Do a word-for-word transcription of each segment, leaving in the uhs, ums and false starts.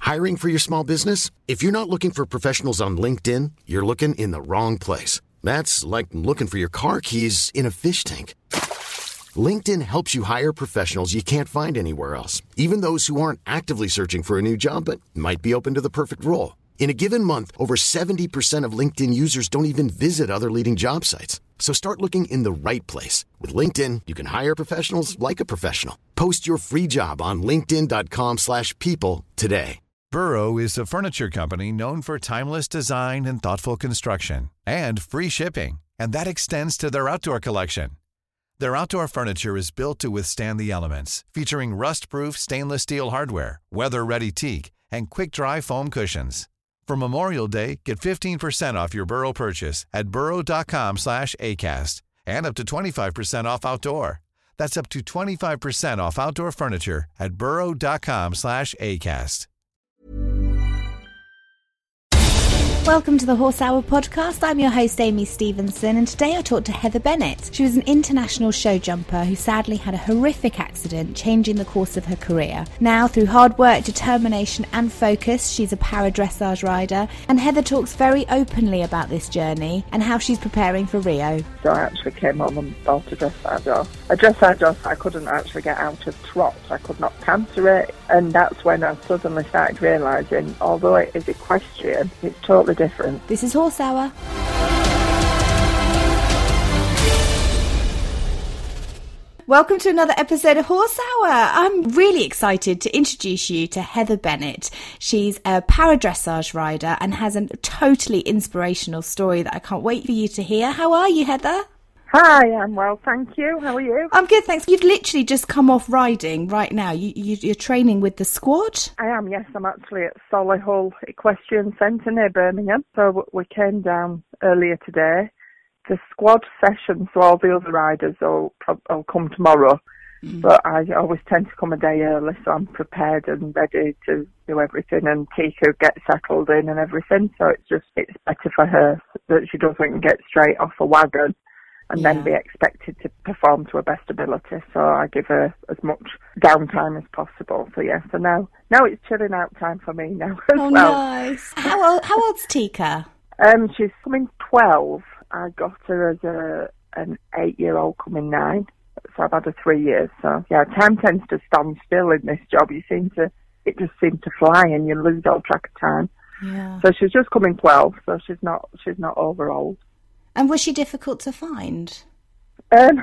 Hiring for your small business? If you're not looking for professionals on LinkedIn, you're looking in the wrong place. That's like looking for your car keys in a fish tank. LinkedIn helps you hire professionals you can't find anywhere else, even those who aren't actively searching for a new job but might be open to the perfect role. In a given month, over seventy percent of LinkedIn users don't even visit other leading job sites. So start looking in the right place. With LinkedIn, you can hire professionals like a professional. Post your free job on linkedin.com slash people today. Burrow is a furniture company known for timeless design and thoughtful construction and free shipping, and that extends to their outdoor collection. Their outdoor furniture is built to withstand the elements, featuring rust-proof stainless steel hardware, weather-ready teak, and quick-dry foam cushions. For Memorial Day, get fifteen percent off your Burrow purchase at burrow.com slash ACAST and up to twenty-five percent off outdoor. That's up to twenty-five percent off outdoor furniture at burrow.com slash ACAST. Welcome to the Horse Hour podcast. I'm your host, Amy Stevenson, and today I talked to Heather Bennett. She was an international show jumper who sadly had a horrific accident, changing the course of her career. Now, through hard work, determination and focus, she's a para dressage rider, and Heather talks very openly about this journey and how she's preparing for Rio. So I actually came home and bought a dressage horse. A dressage horse I couldn't actually get out of trot. I could not canter it, and that's when I suddenly started realising, although it is equestrian, it's totally different. This is Horse Hour. Welcome to another episode of Horse Hour. I'm really excited to introduce you to Heather Bennett. She's a para dressage rider and has a totally inspirational story that I can't wait for you to hear. How are you, Heather? Hi, I'm well, thank you. How are you? I'm good, thanks. You've literally just come off riding right now. You, you, you're training with the squad? I am, yes. I'm actually at Solihull Equestrian Centre near Birmingham. So we came down earlier today. The squad session, so all the other riders will, will come tomorrow. Mm. But I always tend to come a day early, so I'm prepared and ready to do everything. And Tika gets settled in and everything. So it's just, it's better for her that she doesn't get straight off a wagon and yeah. then be expected to perform to her best ability. So I give her as much downtime as possible. So yeah, so now now it's chilling out time for me now as oh, well. Nice. How old, how old's Tika? Um, she's coming twelve. I got her as a an eight-year-old coming nine. So I've had her three years. So yeah, time tends to stand still in this job. You seem to, it just seems to fly and you lose all track of time. Yeah. So she's just coming twelve, so she's not she's not over old. And was she difficult to find? Um,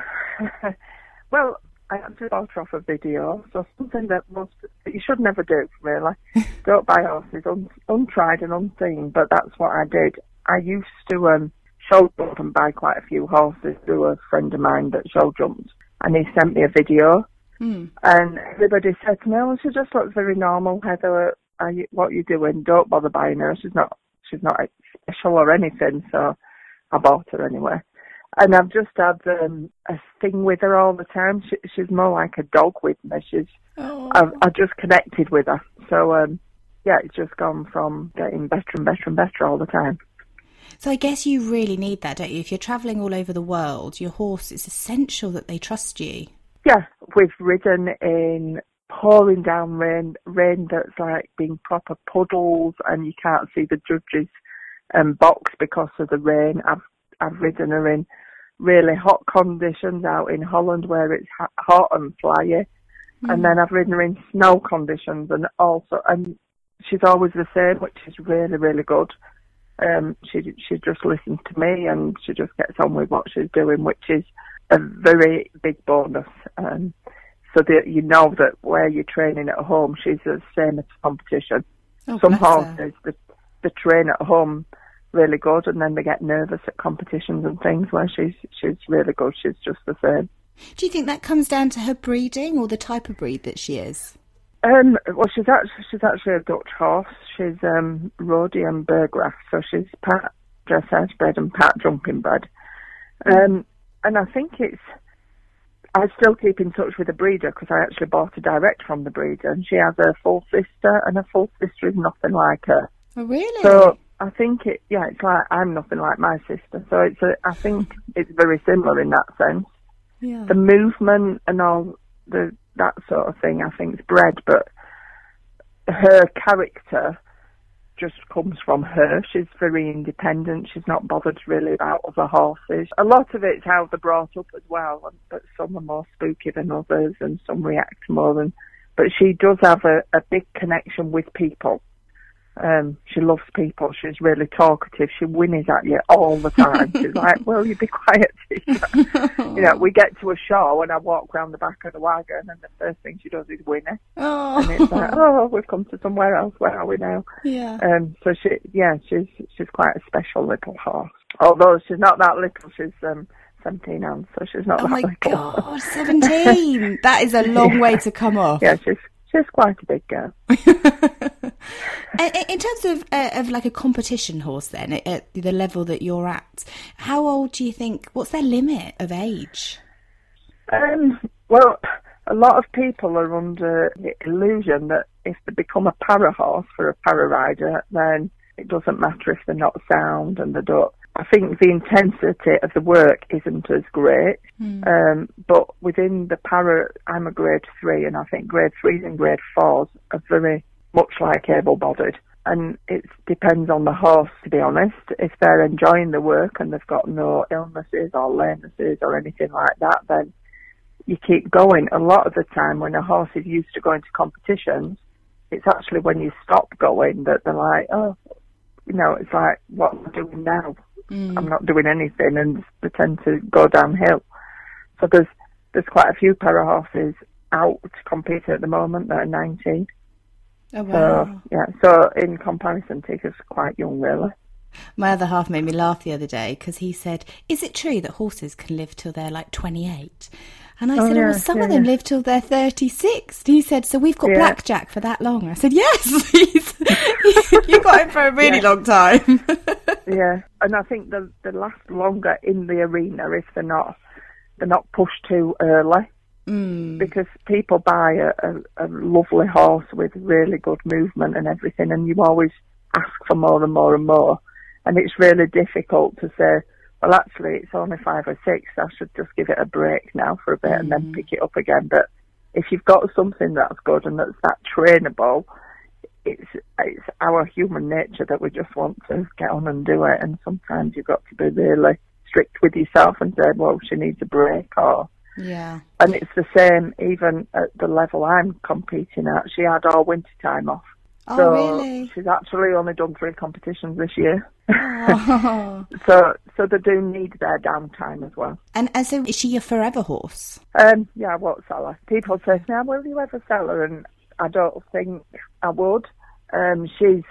well, I actually bought her off a video, so something that most that you should never do, really. Don't buy horses un, untried and unseen, but that's what I did. I used to um, show jump and buy quite a few horses through a friend of mine that show jumped, and he sent me a video, mm. and everybody said to me, "Oh, she just looks very normal, Heather. Are you, what are you doing? Don't bother buying her. She's not, she's not special or anything." So I bought her anyway. And I've just had um, a thing with her all the time. She, she's more like a dog with me. She's, oh. I've, I've just connected with her. So, um, yeah, it's just gone from getting better and better and better all the time. So I guess you really need that, don't you? If you're travelling all over the world, your horse, it's essential that they trust you. Yeah, we've ridden in pouring down rain, rain that's like being proper puddles and you can't see the judges' um, box because of the rain. I've I've ridden her in really hot conditions out in Holland where it's hot and flyy, mm. and then I've ridden her in snow conditions, and also and she's always the same, which is really really good. Um, she she just listens to me and she just gets on with what she's doing, which is a very big bonus. Um, so that you know that where you're training at home, she's the same as competition. Oh, Some horses, the, the train at home really good, and then they get nervous at competitions and things where she's she's really good. She's just the same. Do you think that comes down to her breeding or the type of breed that she is? Um, well, she's actually she's actually a Dutch horse. She's um, Rhodian Burggraft, so she's part dressage bred and part jumping bred. Um, and I think it's. I still keep in touch with the breeder because I actually bought her direct from the breeder, and she has a full sister, and her full sister is nothing like her. Oh, really? So I think it, yeah, it's like I'm nothing like my sister. So it's, a, I think it's very similar in that sense. Yeah. The movement and all the that sort of thing, I think, is bred, but her character just comes from her. She's very independent. She's not bothered really about other horses. A lot of it's how they're brought up as well, but some are more spooky than others and some react more than... But she does have a, a big connection with people. Um, she loves people. She's really talkative. She whinnies at you all the time. She's like, well, you be quiet. You know, we get to a show and I walk round the back of the wagon and the first thing she does is whinny. Oh. And it's like, oh, we've come to somewhere else. Where are we now? Yeah. Um, so she, yeah, she's she's quite a special little horse. Although she's not that little, she's um, seventeen ounce, so she's not oh that my little. God, seventeen! That is a long yeah. way to come off. Yeah, she's she's quite a big girl. In terms of uh, of like a competition horse, then at, at the level that you're at, how old do you think? What's their limit of age? Um, well, a lot of people are under the illusion that if they become a para horse for a para rider, then it doesn't matter if they're not sound and they don't. I think the intensity of the work isn't as great, mm. um, but within the para, I'm a grade three, and I think grade threes and grade fours are very much like able-bodied, and it depends on the horse, to be honest. If they're enjoying the work and they've got no illnesses or lamenesses or anything like that, then you keep going. A lot of the time when a horse is used to going to competitions, it's actually when you stop going that they're like, oh, you know, it's like, what am I doing now? Mm. I'm not doing anything, and they tend to go downhill. So there's there's quite a few para horses out competing at the moment that are nineteen. Oh, wow. So, yeah, so in comparison, Tigger's quite young, really. My other half made me laugh the other day because he said, is it true that horses can live till they're like twenty-eight? And I oh, said, yeah, well, some yeah, of them yeah. live till they're thirty-six. And he said, so we've got yeah. Blackjack for that long. I said, yes, he's, you got him for a really yeah. long time. Yeah, and I think they they last longer in the arena if they're not they're not pushed too early. Mm. Because people buy a, a, a lovely horse with really good movement and everything, and you always ask for more and more and more. And it's really difficult to say, well, actually, it's only five or six, I should just give it a break now for a bit mm. and then pick it up again. But if you've got something that's good and that's that trainable, it's it's our human nature that we just want to get on and do it. And sometimes you've got to be really strict with yourself and say, well, she needs a break, or... Yeah. And it's the same even at the level I'm competing at. She had all winter time off. Oh, so really? She's actually only done three competitions this year. Oh. so so they do need their downtime as well. And, and so is she your forever horse? Um, yeah, I won't sell her. People say, now, will you ever sell her? And I don't think I would. Um, she's...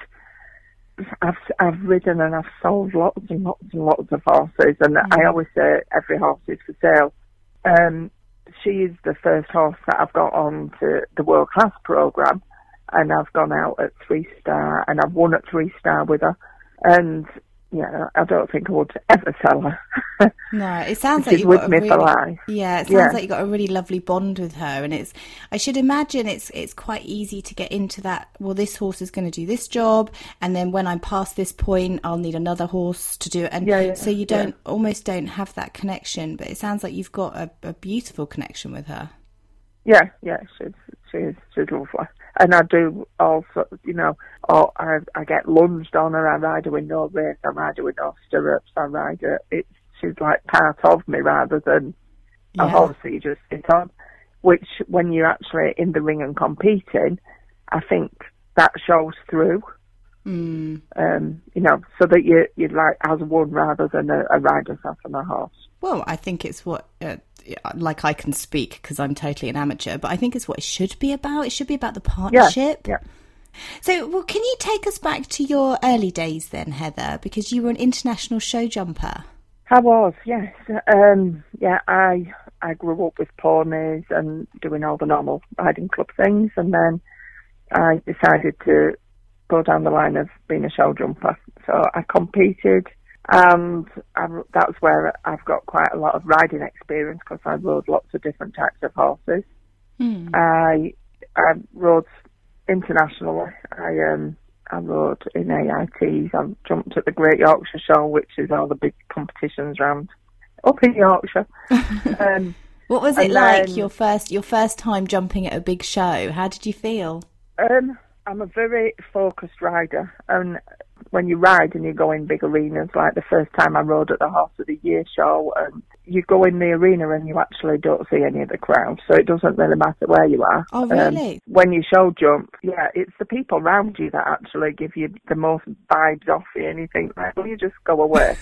I've I've ridden and I've sold lots and lots and lots of horses, and mm. I always say every horse is for sale. Um, she is the first horse that I've got on to the World Class programme, and I've gone out at three star, and I've won at three star with her. And yeah, I don't think I would ever sell her. No, it sounds She's like you've with got me a really, for life. Yeah, it sounds yeah. like you've got a really lovely bond with her, and it's. I should imagine it's it's quite easy to get into that. Well, this horse is going to do this job, and then when I'm past this point, I'll need another horse to do it, and yeah, yeah, so you don't yeah. almost don't have that connection. But it sounds like you've got a, a beautiful connection with her. Yeah, yeah, she's she's she's lovely. And I do also, you know, oh, I I get lunged on her. I ride her with no race. I ride her with no stirrups. I ride her. It's she's like part of me rather than a yeah. horse that you just sit on. Which, when you're actually in the ring and competing, I think that shows through. Mm. Um, you know, so that you you like as one rather than a, a rider sat on a horse. Well, I think it's what. Uh, like I can speak because I'm totally an amateur, but I think it's what it should be about. It should be about the partnership. Yeah, yeah. So, well, can you take us back to your early days then, Heather? Because you were an international show jumper. I was, yes. Um, yeah, I I grew up with ponies and doing all the normal riding club things, and then I decided to go down the line of being a show jumper. So I competed. And um, that's where I've got quite a lot of riding experience because I rode lots of different types of horses. Mm. I I rode internationally. I um I rode in A I Ts. I jumped at the Great Yorkshire Show, which is all the big competitions around up in Yorkshire. um, what was it like then, your first your first time jumping at a big show? How did you feel? Um, I'm a very focused rider, and when you ride and you go in big arenas, like the first time I rode at the Horse of the Year show, and you go in the arena and you actually don't see any of the crowd, so it doesn't really matter where you are. Oh, really? Um, when you show jump, yeah, it's the people around you that actually give you the most vibes off you, and you think, like, well, you just go away.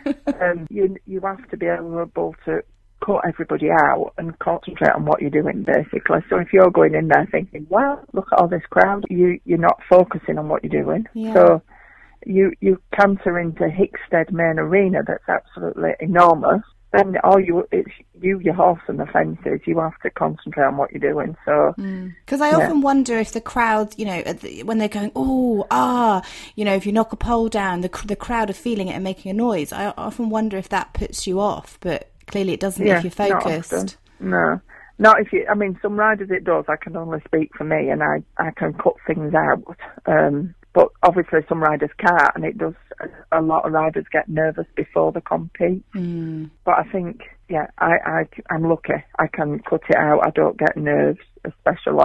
um, you you have to be able to cut everybody out and concentrate on what you're doing, basically. So if you're going in there thinking, well, look at all this crowd, you, you're not focusing on what you're doing. Yeah. So you you canter into Hickstead main arena that's absolutely enormous. Then all you, it's you, your horse and the fences, you have to concentrate on what you're doing. So, because mm. I yeah. often wonder if the crowd, you know, at the, when they're going, oh, ah, you know, if you knock a pole down, the the crowd are feeling it and making a noise. I often wonder if that puts you off, but clearly it doesn't yeah, if you're focused. Not often. No, not if you. I mean, some riders it does. I can only speak for me, and I I can cut things out. Um, but obviously some riders can't, and it does. A lot of riders get nervous before they compete. Mm. But I think, yeah, I, I I'm lucky. I can cut it out. I don't get nerves, especially.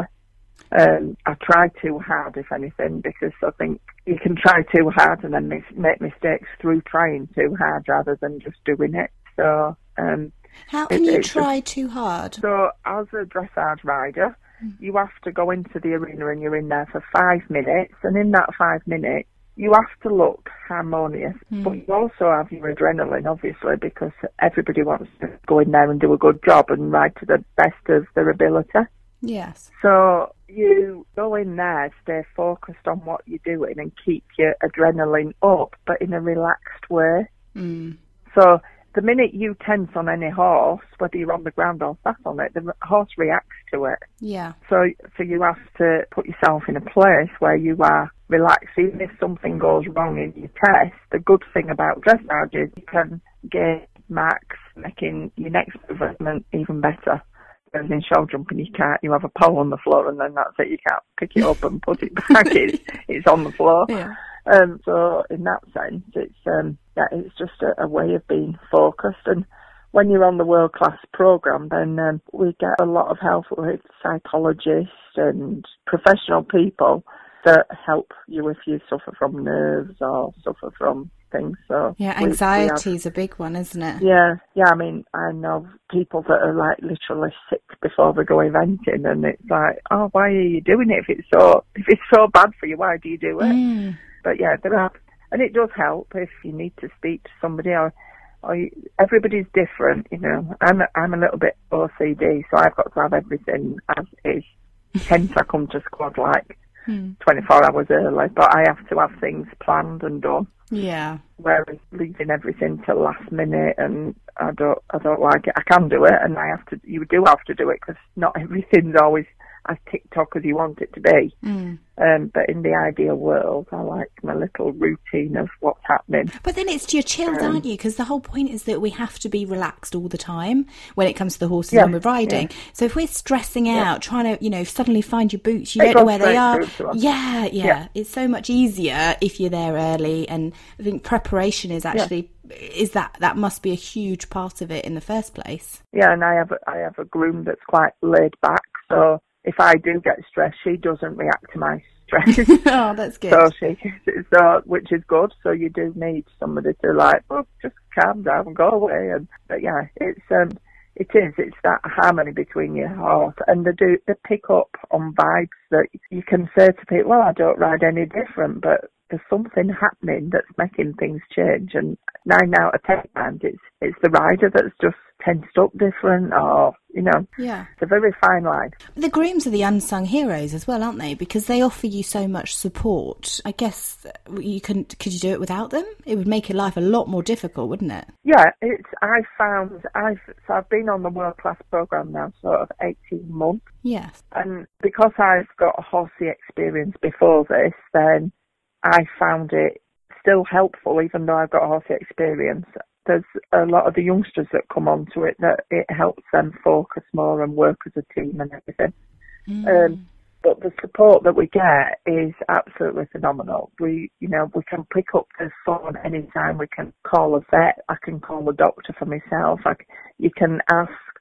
Um, I try too hard, if anything, because I think you can try too hard and then mis- make mistakes through trying too hard rather than just doing it. So, um, how can it, you it's try just, too hard? So, as a dressage rider, mm. you have to go into the arena and you're in there for five minutes, and in that five minutes, you have to look harmonious, mm. but you also have your adrenaline, obviously, because everybody wants to go in there and do a good job and ride to the best of their ability. Yes. So you go in there, stay focused on what you're doing and keep your adrenaline up, but in a relaxed way. Mm. So the minute you tense on any horse, whether you're on the ground or sat on it, the horse reacts to it. Yeah. So, so you have to put yourself in a place where you are relaxed. Even if something goes wrong in your test, the good thing about dressage is you can get marks, making your next movement even better. Whereas in show jumping, you can't. You have a pole on the floor, and then that's it. You can't pick it up and put it back. It's, it's on the floor. Yeah. Um, so in that sense, it's um, yeah, it's just a, a way of being focused. And when you're on the world class program, then um, we get a lot of help with psychologists and professional people that help you if you suffer from nerves or suffer from things. So yeah, we, anxiety we have, is a big one, isn't it? Yeah, yeah. I mean, I know people that are like literally sick before they go eventing, and it's like, oh, why are you doing it? If it's so, if it's so bad for you, why do you do it? Mm. But yeah, there are, and it does help if you need to speak to somebody. Or, or you, everybody's different, you know. I'm a, I'm a little bit O C D, so I've got to have everything as is. Hence, I come to squad like mm. twenty-four hours early, but I have to have things planned and done. Yeah. Whereas leaving everything till last minute, and I don't, I don't like it. I can do it, and I have to. You do have to do it because not everything's always as TikTok as you want it to be. Mm. Um, but in the ideal world, I like my little routine of what's happening. But then it's you're chilled, um, aren't you? Because the whole point is that we have to be relaxed all the time when it comes to the horses yeah, when we're riding. Yeah. So if we're stressing out, yeah. trying to, you know, suddenly find your boots, you it don't know where they are. Yeah, yeah, yeah. It's so much easier if you're there early. And I think preparation is actually yeah. is that that must be a huge part of it in the first place. Yeah, and I have a, I have a groom that's quite laid back, so if I do get stressed, she doesn't react to my stress. Oh, that's good. So she, so which is good. So you do need somebody to like, oh, just calm down and go away. And but yeah, it's um, it is. It's that harmony between your horse, and they do they pick up on vibes that you can say to people, well, I don't ride any different, but there's something happening that's making things change. And nine out of ten times, it's it's the rider that's just tensed up different, or you know, yeah, it's a very fine line. The grooms are the unsung heroes as well, aren't they? Because they offer you so much support. I guess you couldn't. Could you do it without them? It would make your life a lot more difficult, wouldn't it? Yeah, it's. I found I've so I've been on the world class program now, sort of eighteen months. Yes, and because I've got a horsey experience before this, then I found it still helpful, even though I've got a horsey experience. There's a lot of the youngsters that come onto it that it helps them focus more and work as a team and everything. Mm. Um, but the support that we get is absolutely phenomenal. We, you know, we can pick up the phone anytime. We can call a vet. I can call a doctor for myself. I, you can ask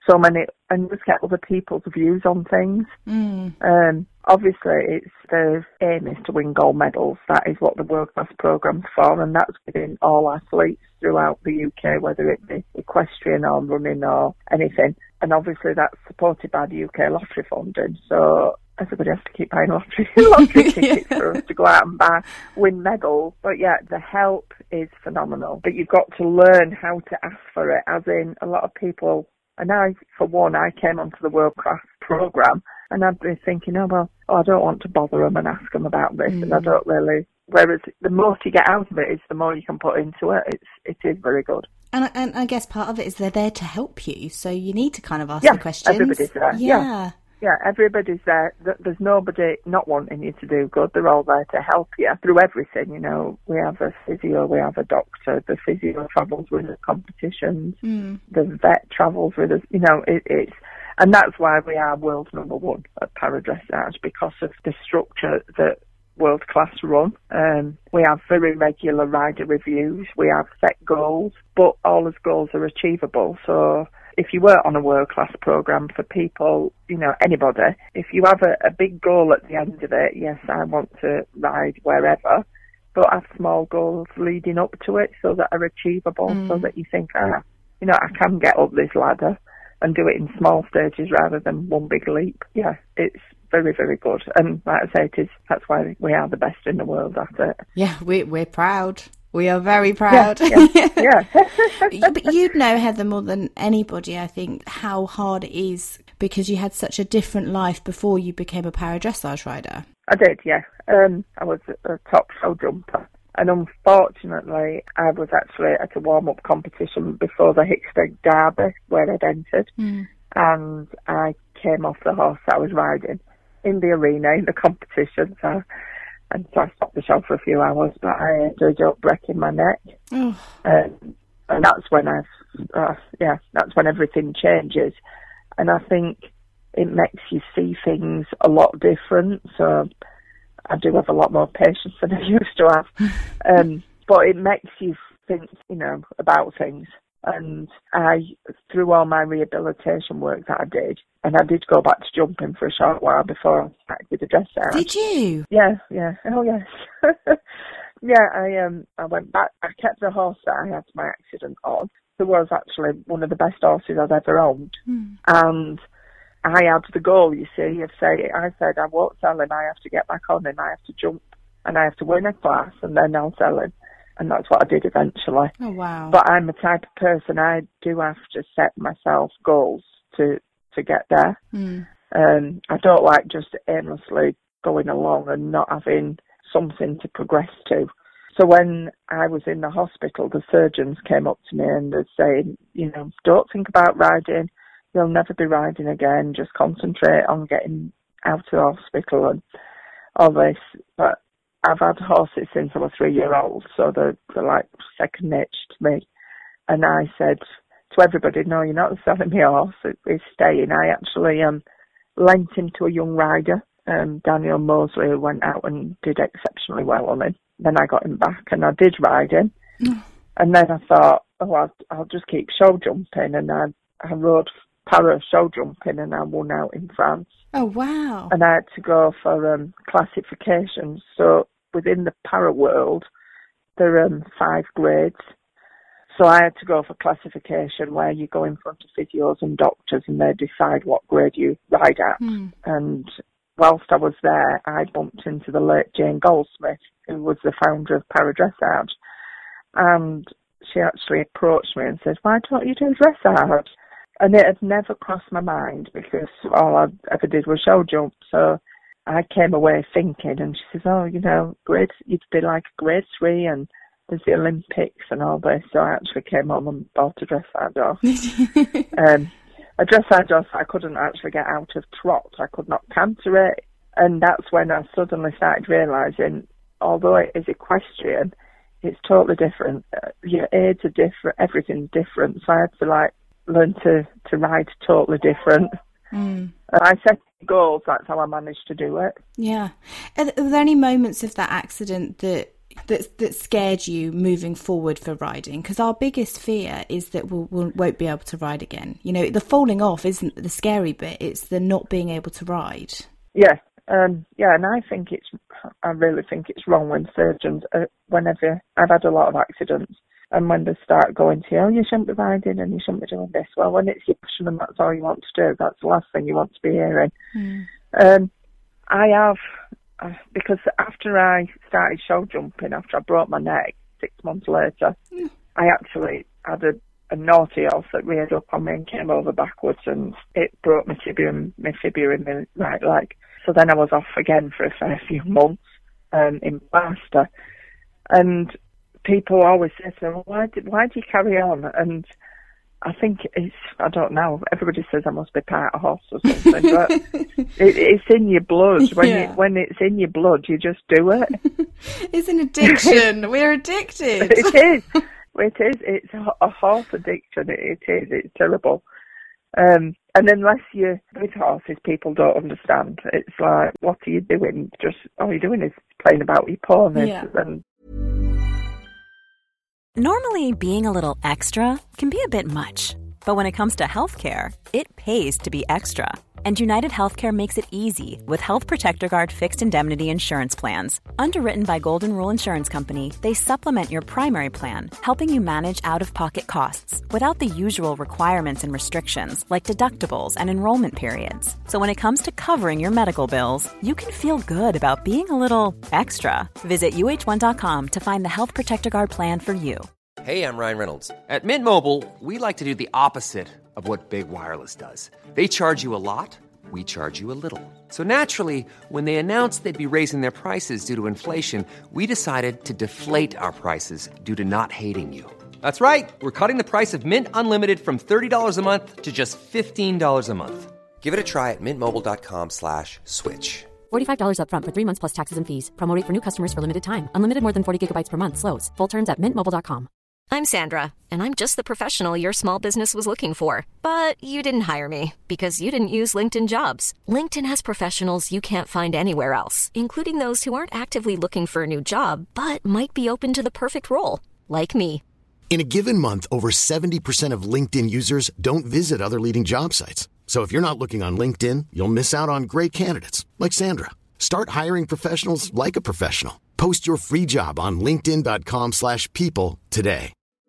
so many, and just get other people's views on things. Mm. Um, obviously, it's the aim is to win gold medals. That is what the World Class programme's for, and that's within all athletes throughout the U K, whether it be equestrian or running or anything. And obviously, that's supported by the U K Lottery Funding. So everybody has to keep buying lottery lottery tickets yeah. for us to go out and buy win medals. But yeah, the help is phenomenal. But you've got to learn how to ask for it. As in, a lot of people. And I, for one, I came onto the World Class programme and I'd be thinking, oh, well, oh, I don't want to bother them and ask them about this. Mm. And I don't really, whereas the more you get out of it is the more you can put into it. It's, it is very good. And, and I guess part of it is they're there to help you. So you need to kind of ask yeah, the questions. Everybody's there. Yeah. yeah. Yeah, everybody's there. There's nobody not wanting you to do good. They're all there to help you through everything. You know, we have a physio, we have a doctor. The physio travels with us competitions. Mm. The vet travels with us. You know, it, it's, and that's why we are world number one at paradressage, because of the structure that World Class run. Um, we have very regular rider reviews. We have set goals, but all those goals are achievable. So if you were on a World Class programme for people, you know, anybody, if you have a, a big goal at the end of it, yes, I want to ride wherever, but have small goals leading up to it so that are achievable, mm. so that you think, ah, you know, I can get up this ladder and do it in small stages rather than one big leap. Yeah, it's very, very good. And like I say, it is, that's why we are the best in the world at it. Yeah, we, we're proud. We are very proud. Yeah, yeah, yeah. But you'd know, Heather, more than anybody, I think, how hard it is, because you had such a different life before you became a paradressage rider. I did, yeah. Um, I was a top show jumper. And unfortunately, I was actually at a warm-up competition before the Hickstead Derby, where I'd entered. Mm. And I came off the horse I was riding in the arena, in the competition. So And so I stopped the show for a few hours, but I ended up breaking my neck. Oh. Um, and that's when I, uh, yeah, that's when everything changes. And I think it makes you see things a lot different. So I do have a lot more patience than I used to have. Um, but it makes you think, you know, about things. And I, through all my rehabilitation work that I did, and I did go back to jumping for a short while before I started with the dressage. Did you? Yeah, yeah. Oh, yes. yeah, I um, I went back. I kept the horse that I had my accident on. It was actually one of the best horses I've ever owned. Mm. And I had the goal, you see, of saying, I said, I won't sell him. I have to get back on him. I have to jump and I have to win a class and then I'll sell him. And that's what I did eventually. Oh, wow. But I'm the type of person, I do have to set myself goals to, to get there. Mm. Um, I don't like just aimlessly going along and not having something to progress to. So when I was in the hospital, the surgeons came up to me and they're saying, you know, don't think about riding. You'll never be riding again. Just concentrate on getting out of the hospital and all this. But I've had horses since I was three year old, so they're, they're like second nature to me. And I said to everybody, no, you're not selling me a horse, it's staying. I actually um, lent him to a young rider, um, Daniel Mosley, who went out and did exceptionally well on him. Then I got him back and I did ride him. Mm. And then I thought, oh, I'll, I'll just keep show jumping. And I, I rode para show jumping and I won out in France. Oh, wow. And I had to go for um, classifications. So within the para world, there are um, five grades. So I had to go for classification where you go in front of physios and doctors and they decide what grade you ride at. Mm. And whilst I was there, I bumped into the late Jane Goldsmith, who was the founder of paradressage. And she actually approached me and said, why don't you do dressage? And it had never crossed my mind because all I ever did was show jump. So I came away thinking, and she says, oh, you know, grade, you'd be like grade three and there's the Olympics and all this. So I actually came home and bought a dressage horse. um, a dressage horse I couldn't actually get out of trot. I could not canter it. And that's when I suddenly started realising, although it is equestrian, it's totally different. Uh, your aids are different, everything's different. So I had to like learn to, to ride totally different. Mm. And I set goals, that's how I managed to do it. Yeah. Are there any moments of that accident that that's that scared you moving forward for riding? Because our biggest fear is that we'll, we won't be able to ride again. You know, the falling off isn't the scary bit; it's the not being able to ride. Yeah, um, yeah, and I think it's, I really think it's wrong when surgeons, uh, whenever I've had a lot of accidents, and when they start going to you, oh, you shouldn't be riding and you shouldn't be doing this. Well, when it's your passion and that's all you want to do, that's the last thing you want to be hearing. Mm. Um, I have, uh, because after I started show jumping, after I broke my neck, six months later, mm. I actually had a, a naughty horse that reared up on me and came over backwards, and it broke my tibia, my fibula in my right leg. So then I was off again for a fair few months um, in plaster. And people always say to me, well, why, did, why do you carry on? And I think it's, I don't know, everybody says I must be part of horse or something, but it, it's in your blood. When, yeah. you, when it's in your blood, you just do it. It's an addiction. We're addicted. It is. It is. It's a, a horse addiction. It, it is. It's terrible. Um, and unless you're with horses, people don't understand. It's like, what are you doing? Just all you're doing is playing about with your ponies. Yeah. And normally, being a little extra can be a bit much. But when it comes to healthcare, it pays to be extra. And United Healthcare makes it easy with Health Protector Guard fixed indemnity insurance plans. Underwritten by Golden Rule Insurance Company, they supplement your primary plan, helping you manage out-of-pocket costs without the usual requirements and restrictions like deductibles and enrollment periods. So when it comes to covering your medical bills, you can feel good about being a little extra. Visit U H one dot com to find the Health Protector Guard plan for you. Hey, I'm Ryan Reynolds. At Mint Mobile, we like to do the opposite of what Big Wireless does. They charge you a lot, we charge you a little. So naturally, when they announced they'd be raising their prices due to inflation, we decided to deflate our prices due to not hating you. That's right. We're cutting the price of Mint Unlimited from thirty dollars a month to just fifteen dollars a month. Give it a try at mintmobile.com slash switch. forty-five dollars up front for three months plus taxes and fees. Promo rate for new customers for limited time. Unlimited more than forty gigabytes per month. Slows full terms at mint mobile dot com. I'm Sandra, and I'm just the professional your small business was looking for. But you didn't hire me because you didn't use LinkedIn Jobs. LinkedIn has professionals you can't find anywhere else, including those who aren't actively looking for a new job, but might be open to the perfect role, like me. In a given month, over seventy percent of LinkedIn users don't visit other leading job sites. So if you're not looking on LinkedIn, you'll miss out on great candidates like Sandra. Start hiring professionals like a professional. Post your free job on linkedin.com slash people today.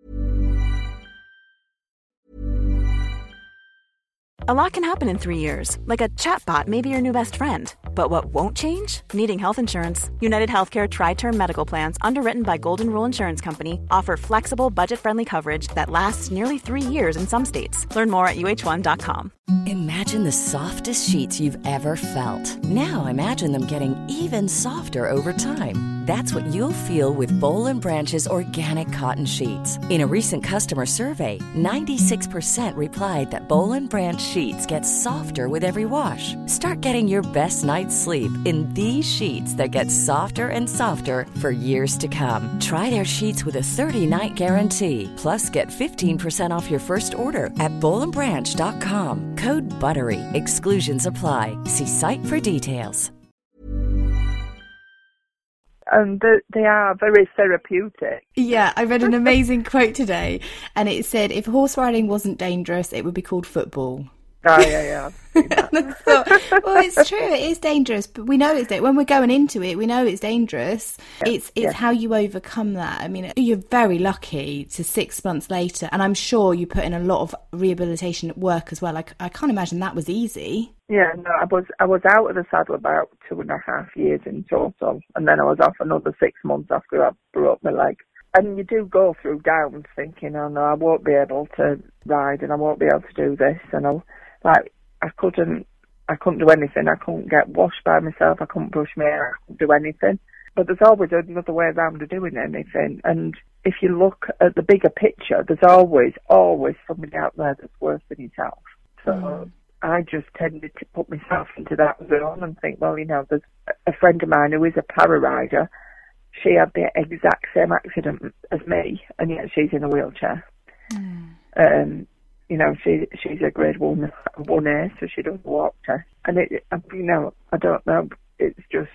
A lot can happen in three years, like a chatbot may be your new best friend. But what won't change? Needing health insurance. United Healthcare Tri-Term Medical Plans, underwritten by Golden Rule Insurance Company, offer flexible, budget-friendly coverage that lasts nearly three years in some states. Learn more at U H one dot com. Imagine the softest sheets you've ever felt. Now imagine them getting even softer over time. That's what you'll feel with Boll and Branch's organic cotton sheets. In a recent customer survey, ninety-six percent replied that Boll and Branch sheets get softer with every wash. Start getting your best night's sleep in these sheets that get softer and softer for years to come. Try their sheets with a thirty-night guarantee. Plus, get fifteen percent off your first order at boll and branch dot com. Code BUTTERY. Exclusions apply. See site for details. And they, they are very therapeutic. Yeah, I read an amazing quote today, and it said, if horse riding wasn't dangerous, it would be called football. Oh, yeah, yeah. So, well, it's true. It is dangerous, but we know it's da- when we're going into it. We know it's dangerous. Yeah, it's it's yeah. how you overcome that. I mean, you're very lucky to six months later, and I'm sure you put in a lot of rehabilitation work as well. Like, I can't imagine that was easy. Yeah, no, I was I was out of the saddle about two and a half years in total, and then I was off another six months after I broke my leg. And you do go through downs thinking, oh no, I won't be able to ride, and I won't be able to do this, and I'll. Like, I couldn't, I couldn't do anything. I couldn't get washed by myself. I couldn't brush my hair. I couldn't do anything. But there's always another way around of doing anything. And if you look at the bigger picture, there's always, always somebody out there that's worse than yourself. So mm. I just tended to put myself into that zone and think, well, you know, there's a friend of mine who is a para rider. She had the exact same accident as me, and yet she's in a wheelchair. Mm. Um, You know, she she's a grade one one A, so she does walk test. And it, you know, I don't know. It's just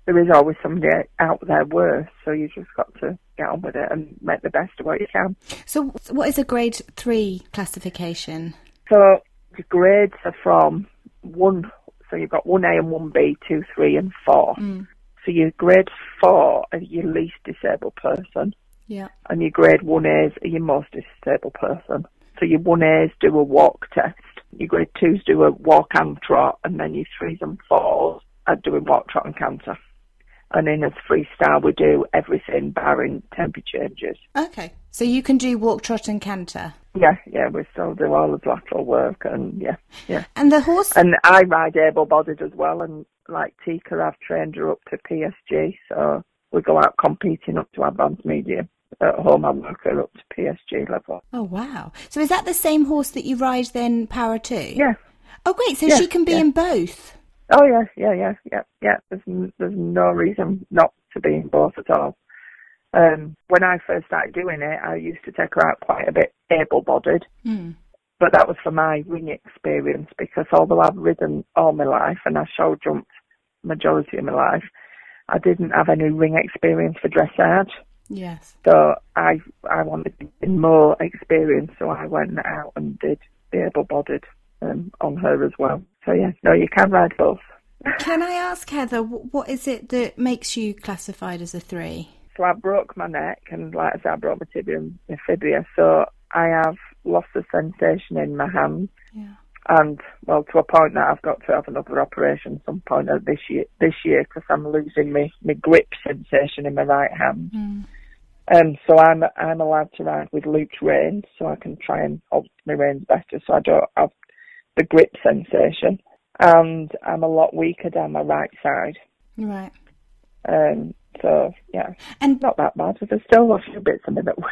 there is always somebody out there worse, so you just got to get on with it and make the best of what you can. So what is a grade three classification? So the grades are from one, so you've got one A and one B, two, three and four. Mm. So your grade four are your least disabled person. Yeah. And your grade one A's are your most disabled person. So your one A's do a walk test, your grade twos do a walk and trot, and then your threes and fours are doing walk, trot and canter. And in a three-star, we do everything barring temper changes. Okay. So you can do walk, trot and canter? Yeah, yeah, we still do all the lateral work, and yeah, yeah. And the horse? And I ride able-bodied as well, and like Tika, I've trained her up to P S G, so we go out competing up to advanced medium. At home, I work her up to P S G level. Oh, wow. So is that the same horse that you ride then Para two? Yeah. Oh, great. So yeah, she can be yeah. in both? Oh, yeah, yeah, yeah, yeah, yeah. There's, n- there's no reason not to be in both at all. Um, when I first started doing it, I used to take her out quite a bit able-bodied. Mm. But that was for my ring experience, because although I've ridden all my life and I show jumped majority of my life, I didn't have any ring experience for dressage. Yes. So I I wanted more experience, so I went out and did the able-bodied um, on her as well. So yeah, no, you can ride both. Can I ask, Heather, what is it that makes you classified as a three? So I broke my neck, and like I said, I broke my tibia and my fibia, so I have lost the sensation in my hands. Yeah. And, well, to a point that I've got to have another operation some point of this year, this year, because I'm losing my, my grip sensation in my right hand. Mm. Um, so I'm I'm allowed to ride with looped reins, so I can try and hold my reins better, so I don't have the grip sensation. And I'm a lot weaker down my right side. Right. Um, so, yeah, and not that bad. There's still a few bits of me that work.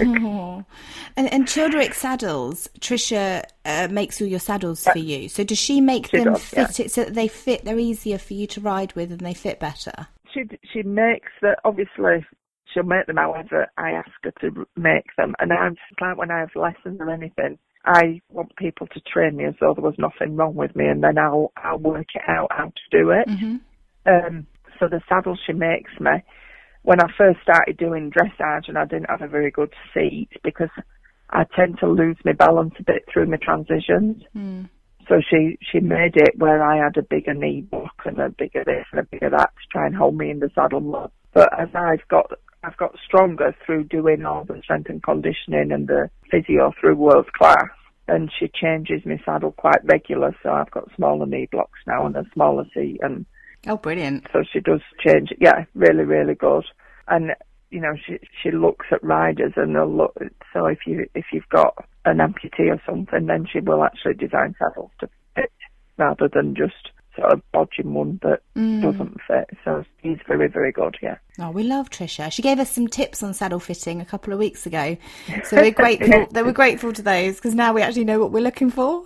Oh. And, and Childeric Saddles, Tricia uh, makes all your saddles yeah. for you. So does she make she them does, fit yeah. it so that they fit, they're easier for you to ride with and they fit better? She she makes the, obviously, she'll make them however I ask her to make them. And I'm just like, when I have lessons or anything, I want people to train me as though there was nothing wrong with me, and then I'll I'll work it out how to do it. Mm-hmm. Um, so the saddle she makes me, when I first started doing dressage and I didn't have a very good seat, because I tend to lose my balance a bit through my transitions. Mm. So she, she made it where I had a bigger knee block and a bigger this and a bigger that to try and hold me in the saddle more. But as I've got I've got stronger through doing all the strength and conditioning and the physio through world class, and she changes my saddle quite regular, so I've got smaller knee blocks now and a smaller seat. And oh, brilliant. So she does change it. Yeah, really, really good. And, you know, she she looks at riders and they'll look, so if, you, if you've got an amputee or something, then she will actually design saddles to fit rather than just sort of bodging one that mm. doesn't fit. So he's very, very good, yeah. Oh, we love Tricia. She gave us some tips on saddle fitting a couple of weeks ago. So we're grateful. yeah. They were grateful to those, because now we actually know what we're looking for.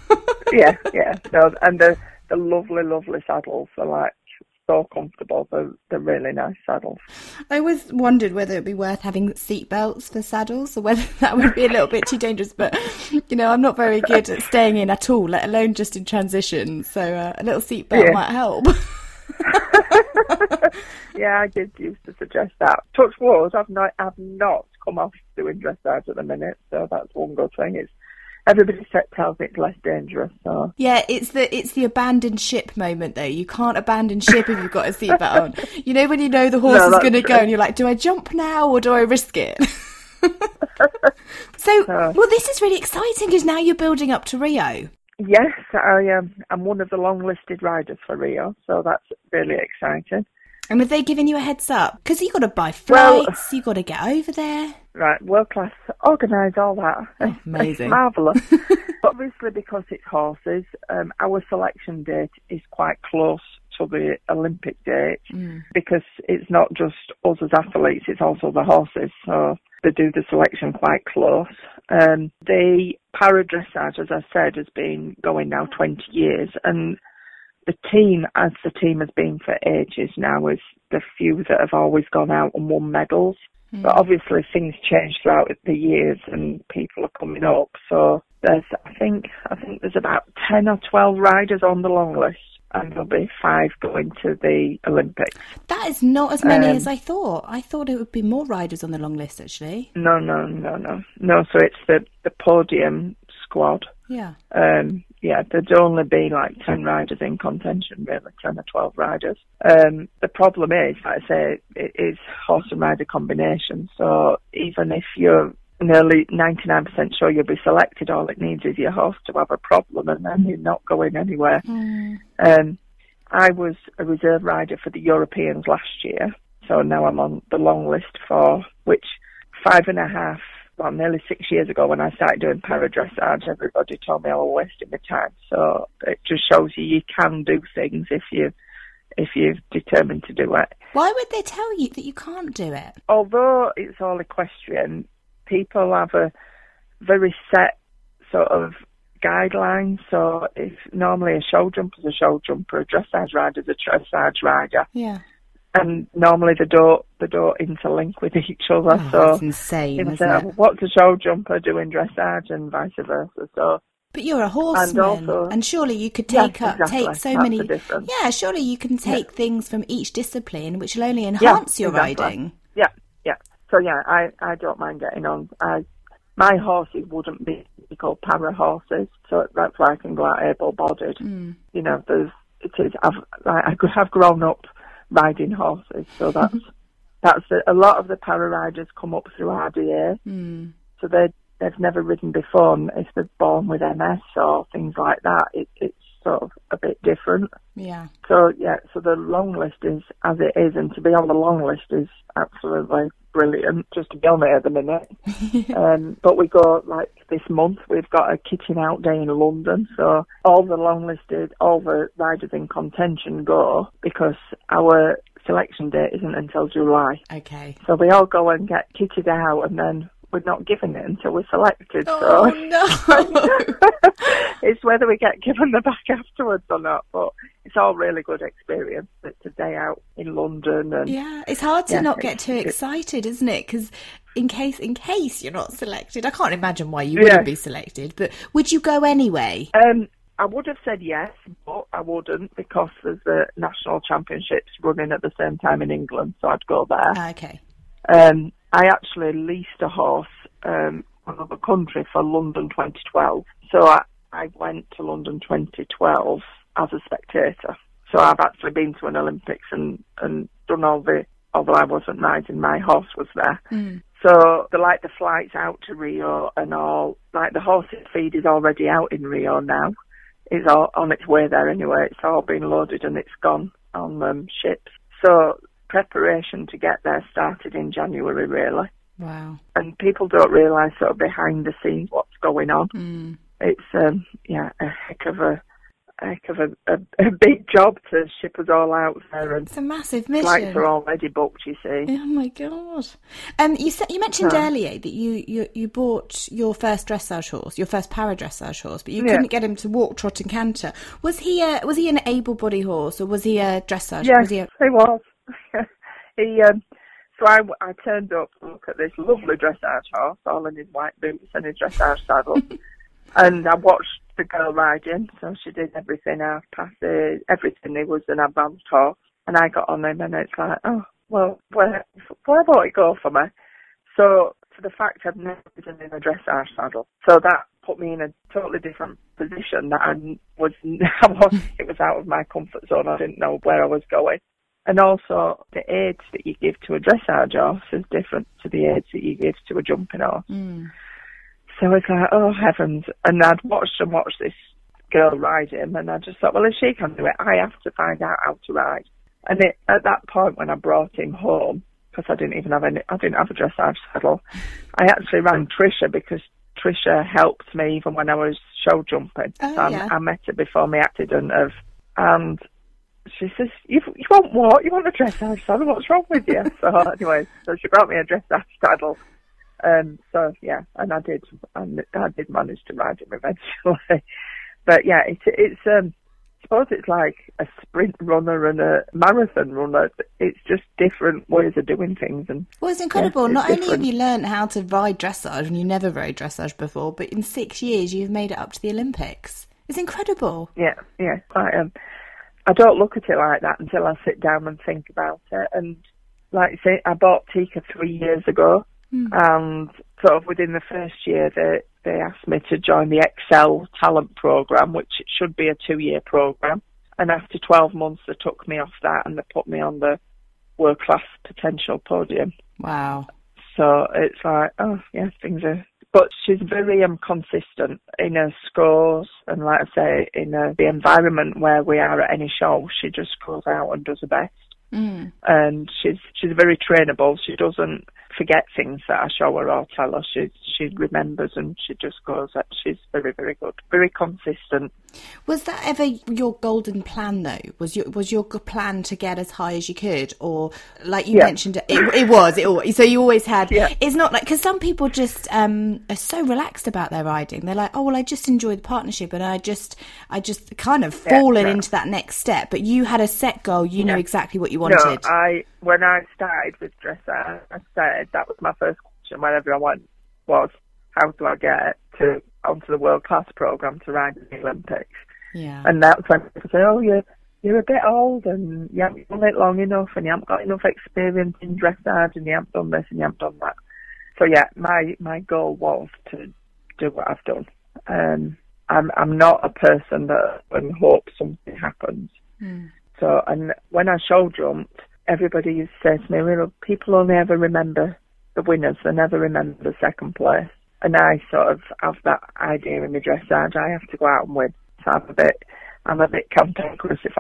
yeah, yeah. No, and the the lovely, lovely saddles are like so comfortable. They're, they're really nice saddles. I always wondered whether it'd be worth having seat belts for saddles, or whether that would be a little bit too dangerous. But, you know, I'm not very good at staying in at all, let alone just in transition. So uh, a little seat belt yeah. might help. yeah, I did used to suggest that. Touch wood, I've not, I've not come off doing dressage at the minute, so that's one good thing. It's everybody tells me it's less dangerous. So yeah, it's the it's the abandoned ship moment though. You can't abandon ship if you've got a seatbelt on. You know when you know the horse no, is going to go, and you're like, do I jump now or do I risk it? so, uh, well, this is really exciting because now you're building up to Rio. Yes, I am. Um, I'm one of the long-listed riders for Rio, so that's really exciting. And have they given you a heads up? Because you've got to buy flights, well, you've got to get over there. Right, world class, organise all that. Oh, amazing. It's marvellous. Obviously, because it's horses, um, our selection date is quite close to the Olympic date, mm. because it's not just us as athletes, it's also the horses, so they do the selection quite close. Um, the para dressage, as I said, has been going now twenty years, and the team, as the team has been for ages now, is the few that have always gone out and won medals. Mm. But obviously things change throughout the years and people are coming up. So there's, I think, I think there's about ten or twelve riders on the long list. and there'll be five going to the Olympics. That is not as many um, as I thought. I thought it would be more riders on the long list, actually. No, no, no, no. No, so it's the, the podium squad. Yeah. Um, yeah, there'd only be like ten riders in contention, really, ten or twelve riders. Um, the problem is, like I say, it is horse and rider combination. So even if you're nearly ninety-nine percent sure you'll be selected, all it needs is your horse to have a problem and then you're not going anywhere. Mm. Um, I was a reserve rider for the Europeans last year, so now I'm on the long list for which five and a half, well, nearly six years ago when I started doing para-dressage, everybody told me I was wasting my time. So it just shows you you can do things if you if you're determined to do it. Why would they tell you that you can't do it? Although it's all equestrian, people have a very set sort of guidelines. So if normally a show jumper's a show jumper, a dressage rider's a dressage rider. Yeah. And normally they don't they don't interlink with each other. Oh, so that's insane, isn't isn't it? What's a show jumper doing dressage and vice versa? So But you're a horseman, and, also, and surely you could take yes, up exactly. take so That's many. the difference. Yeah, surely you can take Yeah. things from each discipline, which will only enhance yeah, your exactly. riding. Yeah, yeah. So yeah, I, I don't mind getting on. I my horses wouldn't be called para horses, so that's why I can go out able-bodied. Mm. You know, there's it is. I've I have grown up riding horses, so that's that's a, a lot of the para riders come up through R D A, Mm. so they they've never ridden before, and if they're born with M S or things like that, it, it's sort of a bit different. Yeah. So yeah, so the long list is as it is, and to be on the long list is absolutely brilliant. Just to be on it at the minute. um, but we go like this month. We've got a kitting out day in London, so all the long listed, all the riders in contention go because our selection date isn't until July. Okay. So we all go and get kitted out, and then we're not given it until we're selected. Oh, so no. it's whether we get given the back afterwards or not. But it's all really good experience. It's a day out in London, and Yeah, it's hard to Yeah, not get it's- too it's- excited, isn't it? Because in case in case you're not selected, I can't imagine why you Yeah. wouldn't be selected. But would you go anyway? Um, I would have said yes, but I wouldn't because there's the national championships running at the same time in England, so I'd go there. Ah, okay. Um, I actually leased a horse um, from another country for London twenty twelve. So I, I went to London twenty twelve as a spectator. So I've actually been to an Olympics and, and done all the, although I wasn't riding, my horse was there. Mm. So the like the flights out to Rio and all, like the horse feed is already out in Rio now. It's all on its way there anyway. It's all been loaded and it's gone on um, ships. So preparation to get there started in January, really. Wow. And people don't realise sort of behind the scenes what's going on. Mm. It's, um, yeah, a heck of a, a heck of a, a, a big job to ship us all out there. And It's a massive mission. flights are already booked, you see. Oh my god! Um, you said you mentioned Huh. earlier that you, you you bought your first dressage horse, your first para dressage horse, but you Yeah. couldn't get him to walk, trot, and canter. Was he a was he an able-bodied horse, or was he a dressage? Yes, Was he a... he was. he, um, so I, I turned up to look at this lovely dressage horse, all in his white boots and his dressage saddle. And I watched the girl riding, so she did everything, half passes, everything. He was an advanced horse. And I got on him, and it's like, oh, well, where, where won't it go for me? So, to the fact I've never been in a dressage saddle, so that put me in a totally different position that I was, I was, it was out of my comfort zone. I didn't know where I was going. And also, the aids that you give to a dressage horse is different to the aids that you give to a jumping horse. Mm. So it's like, oh heavens. And I'd watched and watched this girl ride him, and I just thought, well, if she can do it, I have to find out how to ride. And it, at that point when I brought him home, because I didn't even have any, I didn't have a dressage saddle, I actually rang Trisha because Trisha helped me even when I was show jumping. Oh, so yeah. I, I met her before my accident of, and she says, you, you want what? You want a dressage saddle? What's wrong with you? So anyway, so she brought me a dressage saddle. Um, so yeah, and I did, and I did manage to ride him eventually. But yeah, it, it's, um, I suppose it's like a sprint runner and a marathon runner. It's just different ways of doing things. And Well, it's incredible. yeah, it's Not only have different. you learned how to ride dressage, and you never rode dressage before, but in six years you've made it up to the Olympics. It's incredible. Yeah, yeah. I um, I don't look at it like that until I sit down and think about it. And like I say, I bought Tika three years ago, mm. and sort of within the first year, they they asked me to join the Excel Talent Programme, which should be a two-year programme. And after twelve months, they took me off that and they put me on the World Class Potential podium. Wow. So it's like, oh, yeah, things are... But she's very um, consistent in her scores, and like I say, in uh, the environment where we are at any show, she just goes out and does her best. Mm. And she's she's very trainable. She doesn't forget things that I show her or tell her. She she remembers, and she just goes. She's very very good, very consistent. Was that ever your golden plan though? Was your was your plan to get as high as you could, or like you yeah. mentioned, it, it was it always, so you always had. Yeah. It's not like, because some people just um, are so relaxed about their riding. They're like, oh well, I just enjoy the partnership, and I just I just kind of fallen yeah, no. into that next step. But you had a set goal. You yeah. knew exactly what you wanted. No, I when I started with dressage, I said that was my first question whenever I went was, how do I get to onto the World Class Programme to ride in the Olympics? Yeah. And that's when people say, oh, you're, you're a bit old and you haven't done it long enough and you haven't got enough experience in dressage and you haven't done this and you haven't done that. So, yeah, my, my goal was to do what I've done. Um, I'm, I'm not a person that and hope something happens. Mm. So, and when I show jumped, everybody used to say to me, well, people only ever remember the winners, they never remember the second place. And I sort of have that idea in my dressage. I have to go out and win. So I'm a bit, I'm a bit cantankerous if I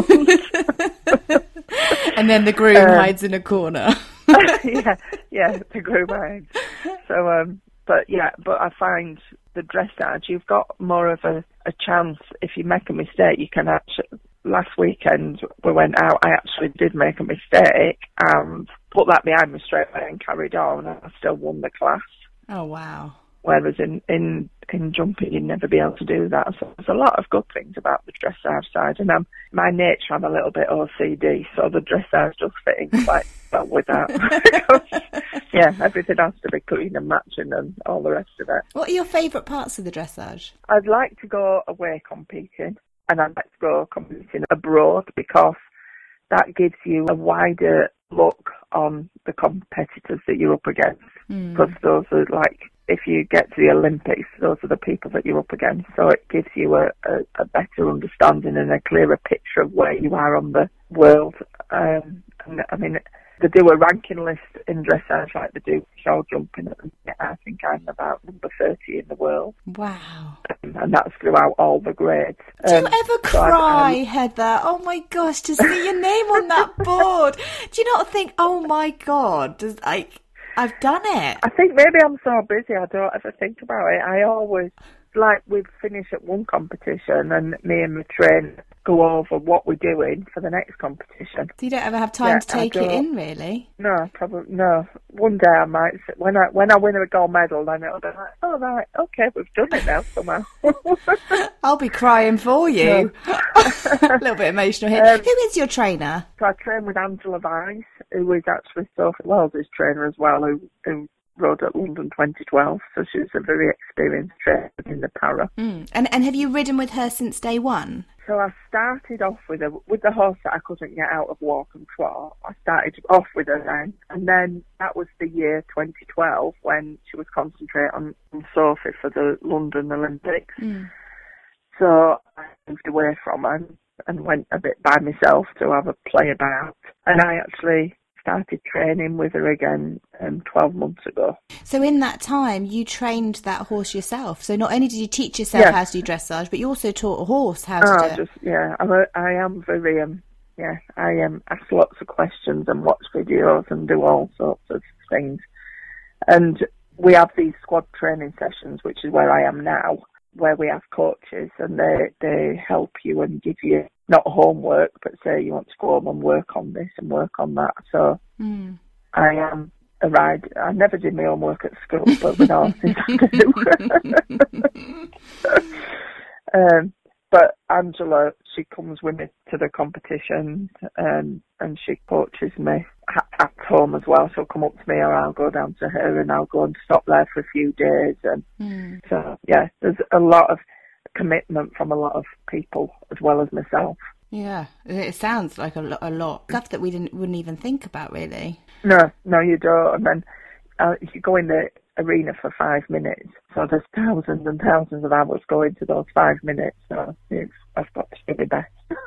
don't. And then the groom um, hides in a corner. yeah, yeah, the groom hides. So, um, but yeah, but I find the dressage, you've got more of a, a chance. If you make a mistake, you can actually. Last weekend we went out, I actually did make a mistake and put that behind me straight away and carried on, and I still won the class. Oh, wow. Whereas in, in, in jumping, you'd never be able to do that. So there's a lot of good things about the dressage side. And I'm, my nature, I'm a little bit O C D, so the dressage does fit in quite well with that. Because, yeah, everything has to be clean and matching and all the rest of it. What are your favourite parts of the dressage? I'd like to go away competing. And I'd like to go competing abroad because that gives you a wider look on the competitors that you're up against. Mm. Because those are like, if you get to the Olympics, those are the people that you're up against. So it gives you a, a, a better understanding and a clearer picture of where you are on the world. Um, and I mean, they do a ranking list in dressage like they do show jumping. I think I'm about number thirty in the world. Wow. Um, and that's throughout all the grades. Do um, you ever cry, so um, Heather? Oh my gosh, to see your name on that board. Do you not think, oh my God, does, I, I've done it? I think maybe I'm so busy I don't ever think about it. I always, like, we'd finish at one competition and me and my trainer go over what we're doing for the next competition. So you don't ever have time yeah, to take it in, really? No, probably no. One day I might, when I when I win a gold medal, then it'll be like, oh right, okay, we've done it now somehow. I'll be crying for you. No. A little bit emotional here. Um, Who is your trainer? So I train with Angela Weiss, who is actually Sophie Wells' trainer as well, who, who rode at London twenty twelve, so she's a very experienced trainer in the para. Mm. And and have you ridden with her since day one? So I started off with her, with the horse that I couldn't get out of walk and trot. I started off with her then, and then that was the year twenty twelve when she was concentrating on, on Sophie for the London Olympics. Mm. So I moved away from her and went a bit by myself to have a play about, and I actually started training with her again um, twelve months ago. So in that time, you trained that horse yourself. So not only did you teach yourself yes. how to do dressage, but you also taught a horse how oh, to do just, it. Yeah, I'm a, I am very, um, yeah, I um, ask lots of questions and watch videos and do all sorts of things. And we have these squad training sessions, which is where I am now, where we have coaches and they, they help you and give you not homework, but say you want to go home and work on this and work on that. So mm. I am a ride. I never did my homework at school, but with horses I do. um, but Angela, she comes with me to the competitions um, and she coaches me at home as well. She'll come up to me or I'll go down to her and I'll go and stop there for a few days. And mm. so, yeah, there's a lot of commitment from a lot of people as well as myself. Yeah, it sounds like a, lo- a lot. Stuff that we didn't wouldn't even think about, really. No, no, you don't. And then uh, you go in the arena for five minutes, so there's thousands and thousands of hours going to those five minutes. So it's, I've got to do my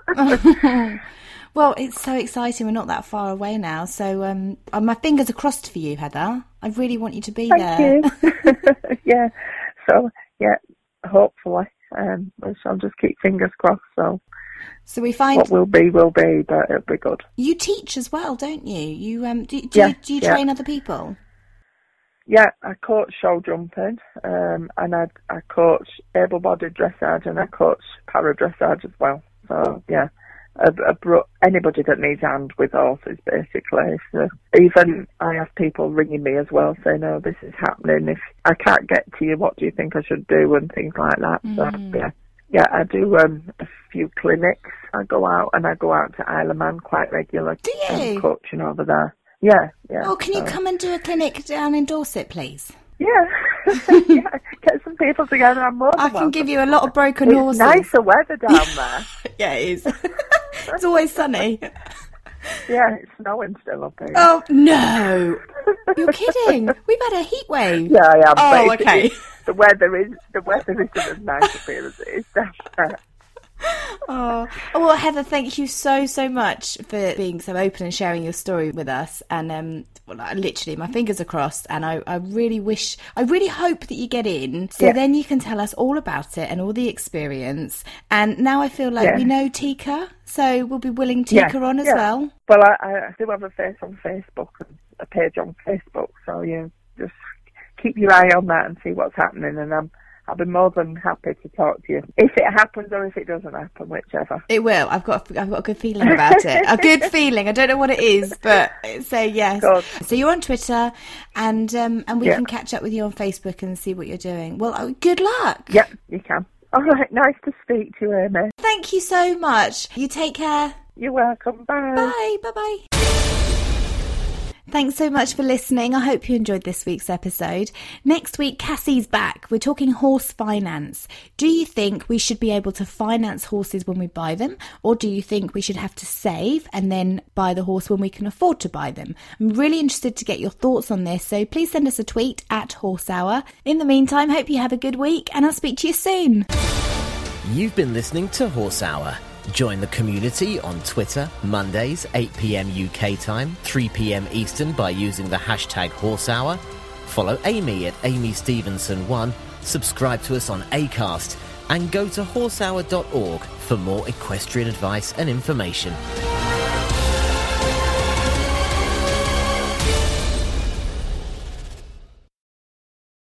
best. Well, it's so exciting. We're not that far away now. So um, my fingers are crossed for you, Heather. I really want you to be Thank there. You. Yeah. So, yeah, hopefully. Um, I'll just keep fingers crossed. So, so we find what will be, will be, but it'll be good. You teach as well, don't you? You um, do, do, yeah, you, do you yeah. train other people? Yeah, I coach show jumping, um, and I, I coach able-bodied dressage, and I coach para dressage as well. So, yeah. A, a bro- anybody that needs a hand with horses, basically. So even I have people ringing me as well, saying, "Oh, this is happening. If I can't get to you, what do you think I should do?" and things like that. Mm. So yeah, yeah, I do um, a few clinics. I go out and I go out to Isle of Man quite regularly. Do you? Um, coaching over there. Yeah, yeah. Oh, can so. you come and do a clinic down in Dorset, please? Yeah, yeah. Get some people together. I'm more than I can welcome. give you a lot of broken it's horses. Nicer weather down there. Yeah, it is. It's always sunny. Yeah, it's snowing still up here. Oh no! You're kidding. We've had a heat wave. Yeah, I am. Oh, but okay. The weather is the weather isn't as nice up here as it is down there. Oh. Well, Heather, thank you so, so much for being so open and sharing your story with us. And um, well, I, literally, my fingers are crossed. And I, I really wish, I really hope that you get in. So yeah. Then you can tell us all about it and all the experience. And now I feel like yeah. we know Tika, so we'll be willing Tika yeah. on as yeah. well. Well, I, I do have a face on Facebook, and a page on Facebook. So yeah, just keep your eye on that and see what's happening. And I'm. I'll be more than happy to talk to you if it happens or if it doesn't happen, whichever. It will. I've got. I've got a good feeling about it. A good feeling. I don't know what it is, but so yes. God. So you're on Twitter, and um, and we yeah. can catch up with you on Facebook and see what you're doing. Well, oh, good luck. Yeah, you can. All right. Nice to speak to you, Amy. Thank you so much. You take care. You're welcome. Bye. Bye. Bye. Bye. Thanks so much for listening. I hope you enjoyed this week's episode. Next week, Cassie's back. We're talking horse finance. Do you think we should be able to finance horses when we buy them? Or do you think we should have to save and then buy the horse when we can afford to buy them? I'm really interested to get your thoughts on this, so please send us a tweet at Horse Hour. In the meantime, hope you have a good week and I'll speak to you soon. You've been listening to Horse Hour. Join the community on Twitter, Mondays, eight p.m. U K time, three p.m. Eastern by using the hashtag HorseHour. Follow Amy at Amy Stevenson one, subscribe to us on Acast, and go to horse hour dot org for more equestrian advice and information.